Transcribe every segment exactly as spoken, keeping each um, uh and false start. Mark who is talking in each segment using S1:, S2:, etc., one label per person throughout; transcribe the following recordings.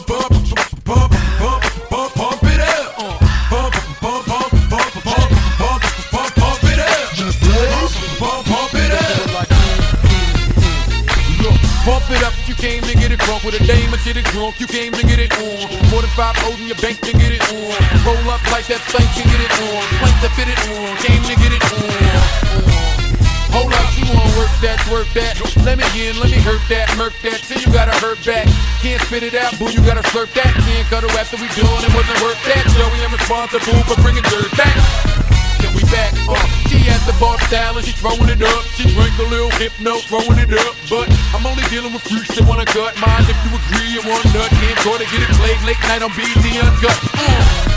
S1: pump, pump, pump, pump, pump it up. Pump, pump, pump, pump, pump, pump, pump, pump it up. Just pump, pump it up. Look, pump it up. You came to get it drunk with a dame and shit it drunk. You came to get it on. More than five O's in your bank to get it on. Roll up like that thing can get it on. Plank to fit it on. Came to get it on. Hold up, you wanna work that, work that. Let me in, let me hurt that, murk that. Till you gotta hurt back. Can't spit it out, boo, you gotta slurp that. Can't cuddle after we doing it, wasn't worth that. Joey, I'm responsible for bringing dirt back. Then we back, uh, she at the bar style and she throwing it up. She drink a little hypno, throwing it up. But I'm only dealing with freaks that wanna cut mine. If you agree, you want nut. Can't go to get it played late night on B D Uncut. Uh.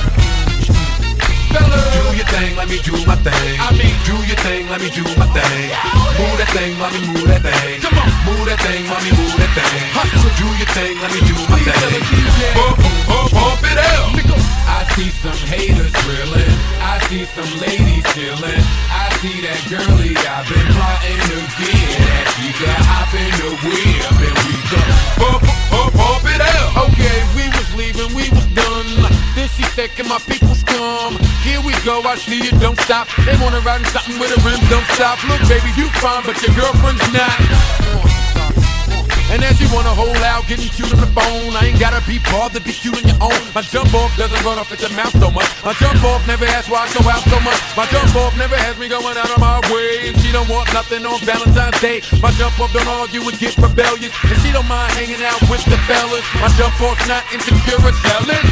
S1: Do your thing, let me do my thing. I mean, do your thing, let me do my thing. Move that thing, mommy, move that thing. Come on, move that thing, mommy, move that thing. Do your thing, let me do my thing. Pump, pump, pump it out. I see some haters drilling. I see some ladies chilling. I see that girlie I've been plotting to get at. She got hop in the whip and we go pump, pump, pump it out. Okay, we was leaving, we was done. Then she said, can my peoples come? Here we go, I see you, don't stop. They wanna ride in something with a rim, don't stop. Look, baby, you fine, but your girlfriend's not. And as you wanna hold out, getting cute on the phone, I ain't gotta be bothered, be cute on your own. My jump off doesn't run off at the mouth so much. My jump off never asks why I go out so much. My jump off never has me going out of my way. And she don't want nothing on Valentine's Day. My jump off don't argue and get rebellious. And she don't mind hanging out with the fellas. My jump off's not insecure or jealous.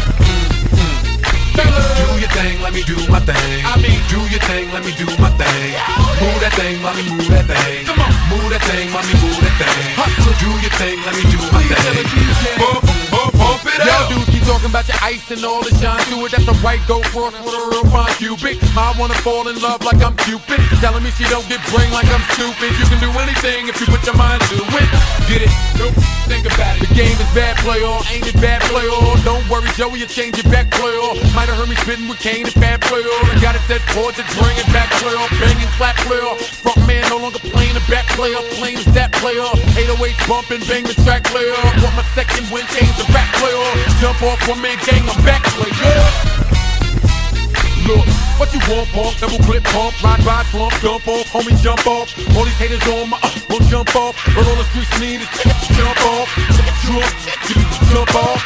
S1: Do your thing, let me do my thing. I mean, do your thing, let me do my thing. Move that thing, mommy, move that thing. Come on, move that thing, mommy, move that thing. Do your thing, let me do my thing. Pump, pump, pump it out. Y'all dudes keep talking about your ice and all the shine to it. That's a right go cross with a real fine Cupid. I wanna fall in love like I'm Cupid. Telling me she don't get brain like I'm stupid. You can do anything if you put your mind to it. Get it? Nope. Think about it. The game is bad, play all. Ain't it bad, play all? Don't worry, Joey, you change it back, play all. Might have heard me spitting with Kane and bad, play all. I got it set forward to bring it back, play all. Banging, clap, play all. Front man no longer playing the back, play all. Playing is that, play all. eight oh eight bumping, bang the track, play all. Want my second win, change the back, play all. Jump off one man gang, I'm back, play all. Look, what you want, pump, double clip, pump, ride, ride, slump, jump off, homie, jump off. All these haters on my, uh, gon' jump off. But all the streets need is jump off, jump, jump off.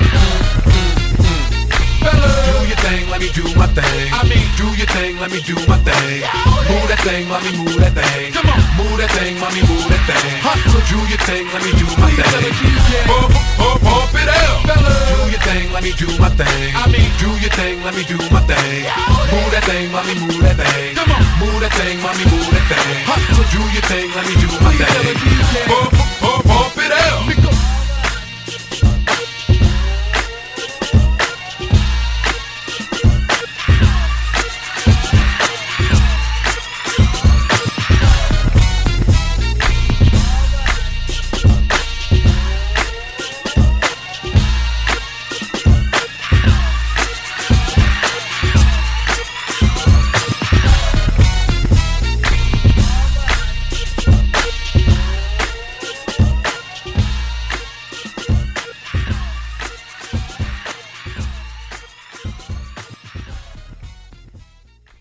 S1: Do your thing, let me do my thing. I mean, do your thing, let me do my thing. Move that thing, mommy, move that thing. Come on, move that thing, mommy, move that thing. Do your thing, let me do my thing. Pump, pump, pump it out. Do your thing, let me do my thing. I mean, do your thing, let me do my thing. Move that thing, mommy, move that thing. Come on, move that thing, mommy, move that thing. Do your thing, let me do my thing.